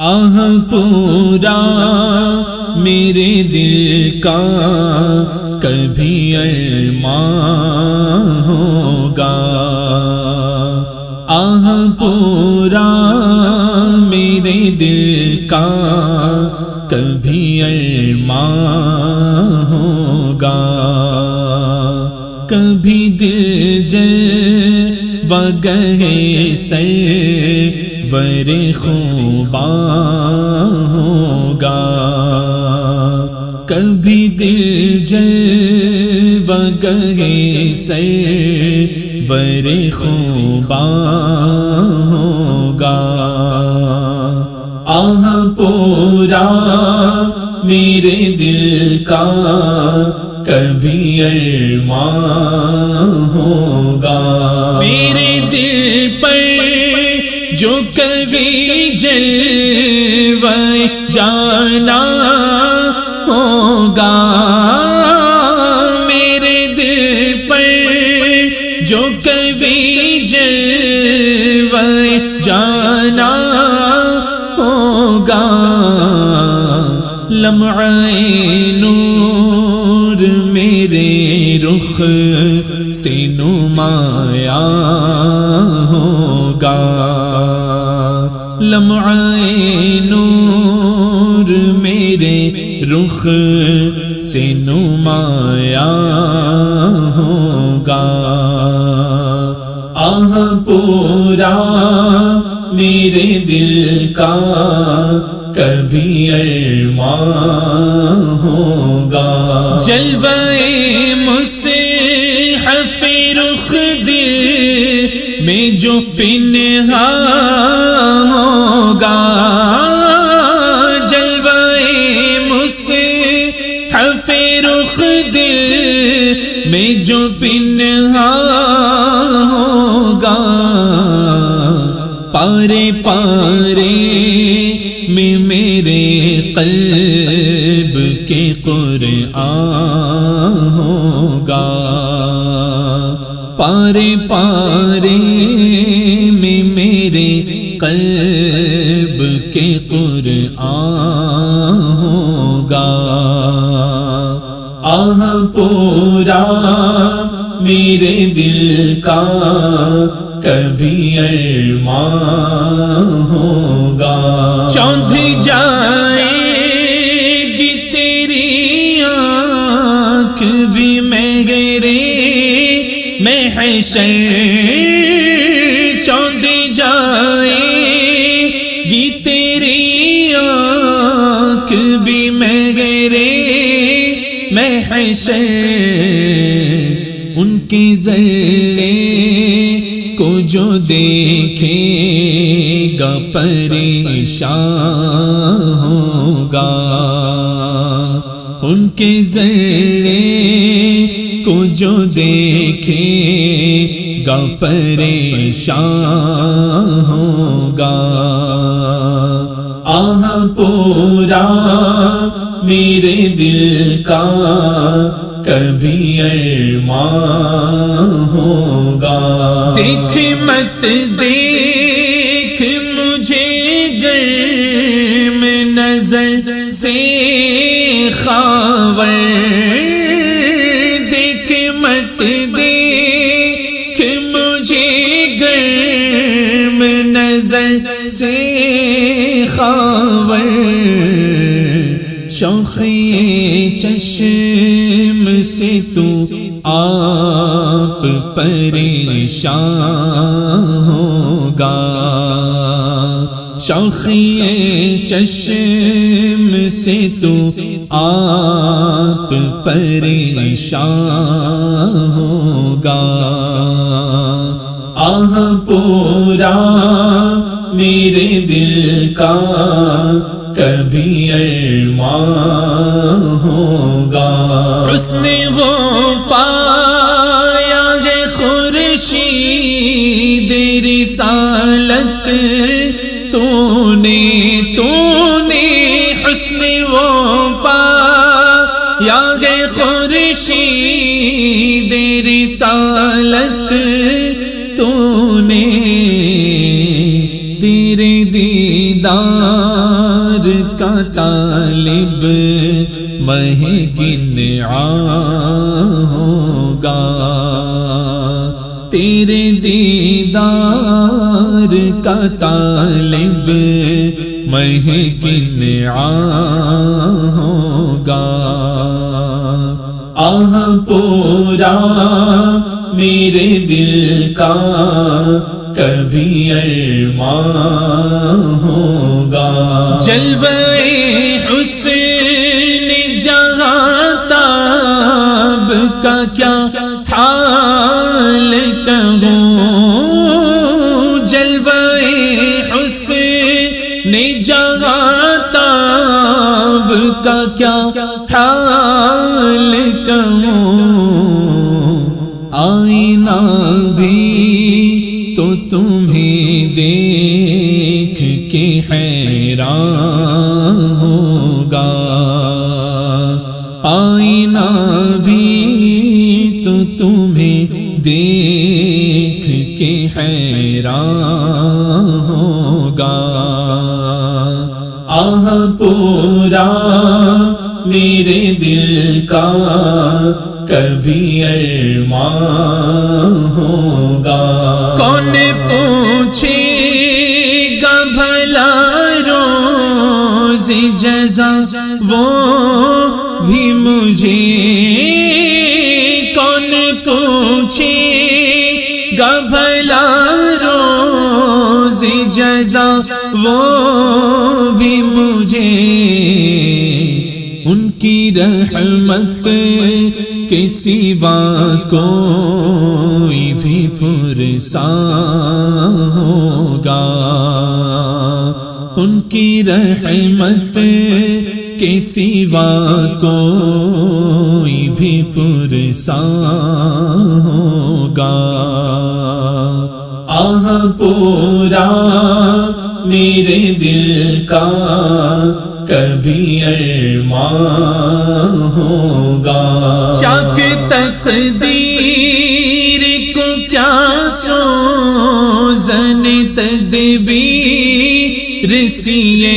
آہ پورا میرے دل کا کبھی ارمان ہوگا، آہ پورا میرے دل کا کبھی ارمان ہوگا، کبھی دل جلوہ گہے سرور خوباں ہوگا، کبھی دل جلوہ گہے سرور خوباں ہوگا، آہ پورا میرے دل کا کبھی ارمان ہوگا، میرے دل پر جو کبھی جلوہ جانا ہوگا، میرے دل پر جو کبھی جلوہ جانا ہوگا، لمعہ نور میرے رخ سے نمایاں ہوگا، لمعہ نور میرے رخ سے نمایاں ہوگا، آہ پورا میرے دل کا کبھی ارمان ہوگا، جلوہ مصحف رخ دل میں جو پنہاں ہوگا، جلوہ مصحف رخ دل میں جو پنہاں ہوگا، پارے پارے میں میرے قلب کے قرآن ہوگا، پارے پارے میں میرے قلب کے قرآن ہوگا، آہ پورا میرے دل کا کبھی ارمان ہوگا، چوندھ جائے گی تیری آنکھ بھی میرے محشر، چوندھ جائے گی تیری آنکھ بھی میرے محشر، ان کے ذرے کو جو دیکھے گا پریشان ہوگا، ان کے ذرے کو جو دیکھے گا پریشان ہوگا، آہ پورا میرے دل کا کبھی ارمان ہوگا، دیکھ مت دیکھ مجھے گرم نظر سے خاور، دیکھ مت دیکھ مجھے گرم نظر سے خاور، شوخِ چشم سے تو آپ پریشان ہوگا، شوخِ چشم سے تو آپ پریشان ہوگا، آہ پورا میرے دل کا کبھی ارمان ہوگا، حسن وہ پایا ہے خورشید رسالت تو نے حسن وہ پایا ہے خورشید رسالت تو نے، تیرے دید دیدار کا طالب مہکن ہوگا، تیرے دیدار کا طالب مہکن ہوگا۔ آہ پورا میرے دل کا کبھی ارمان ہوگا، جلوہ حسین جہاں تاب کا کیا حال کہوں، جلوہ حسین جہاں تاب کا کیا حال کہوں، آئینہ بھی تو تمہیں دیکھ کے حیران ہوگا، آئینہ بھی تو تمہیں دیکھ کے حیران ہوگا۔ آہ پورا میرے دل کا کبھی ارمان ہوگا، کون پوچھے گا بھلا روز جزا وہ بھی مجھے، کون پوچھے گا بھلا روز جزا وہ بھی مجھے، ان کی رحمت کے سوا کوئی بھی پرساں ہوگا، ان کی رحمت کے سوا کوئی بھی پرساں ہوگا۔ آہ پورا میرے دل کا کبھی ارمان ہوگا، چاک تقدیر کو کیا سوزن تدبیر سیے،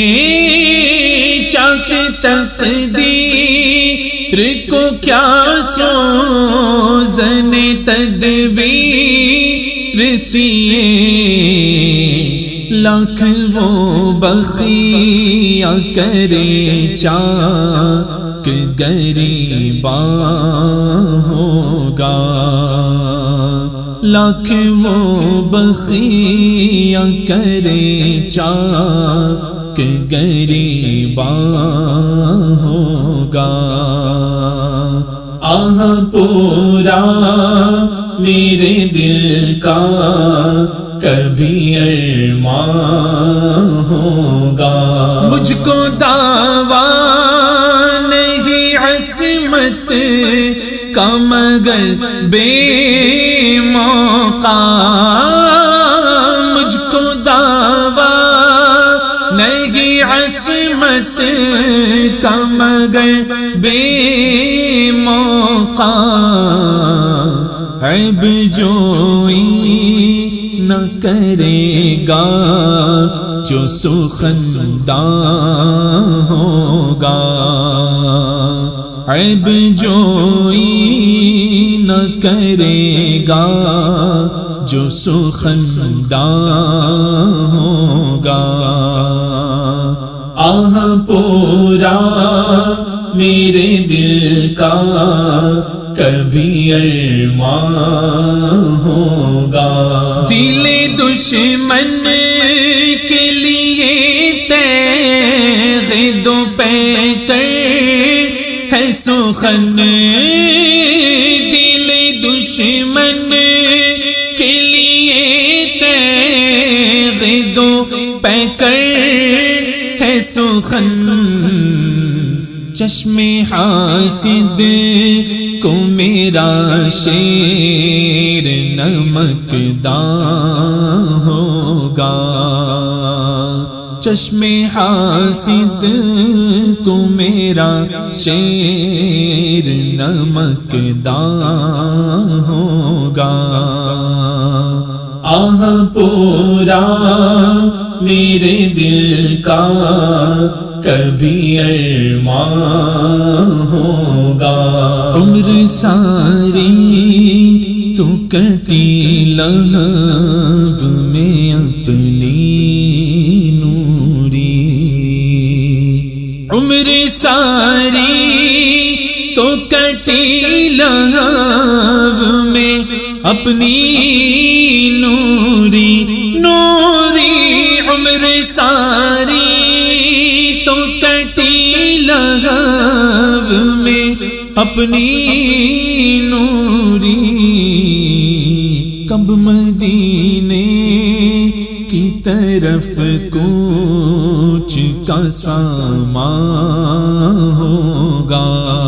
چاک تقدیر کو کیا سوزن تدبیر سیے، لاکھ وہ بخیاں کرے چاک گریباں ہوگا، لاکھ وہ بخیاں کرے چاک گریباں ہوگا۔ آہ پورا میرے دل کا کبھی ارمان ہوگا، مجھ کو دعویٰ نہیں عصمت کا مگر بے موقع، مجھ کو دعویٰ نہیں عصمت کا مگر بے موقع، عیب جوئی نہ کرے گا جو سخنداں ہوگا، عیب جوئی نہ کرے گا جو سخنداں ہوگا۔ آہ پورا میرے دل کا کبھی ارمان ہوگا، دل دشمن کے لیے تیغ دو پیکر ہے سخن، دل دشمن کے لیے تیغ دو پیکر ہے سخن، چشم حاسد کو میرا شیر نمکداں ہوگا، چشم حاسد کو میرا شیر نمکداں ہوگا۔ آہ پورا میرے دل کا کبھی ارمان ہوگا. عمر ساری تو کٹی لہو میں اپنی نوری. عمر ساری تو کٹی لہو میں اپنی نوری نوری. عمر ساری تو کٹی لہو میں اپنی نوری. کب مدینے کی طرف کوچ کا سامان ہوگا.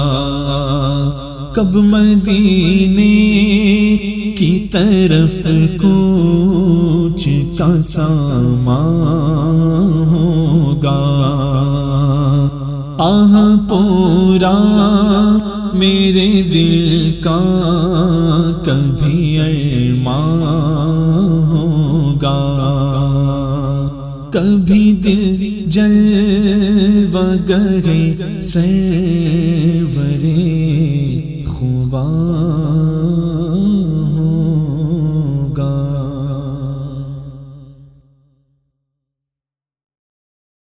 کب مدینے کی طرف کوچ کا سامان ہوگا. آہ پورا میرے دل کا کبھی ارمان ہوگا. کبھی دل جلوہ گہے سرورِ خوباں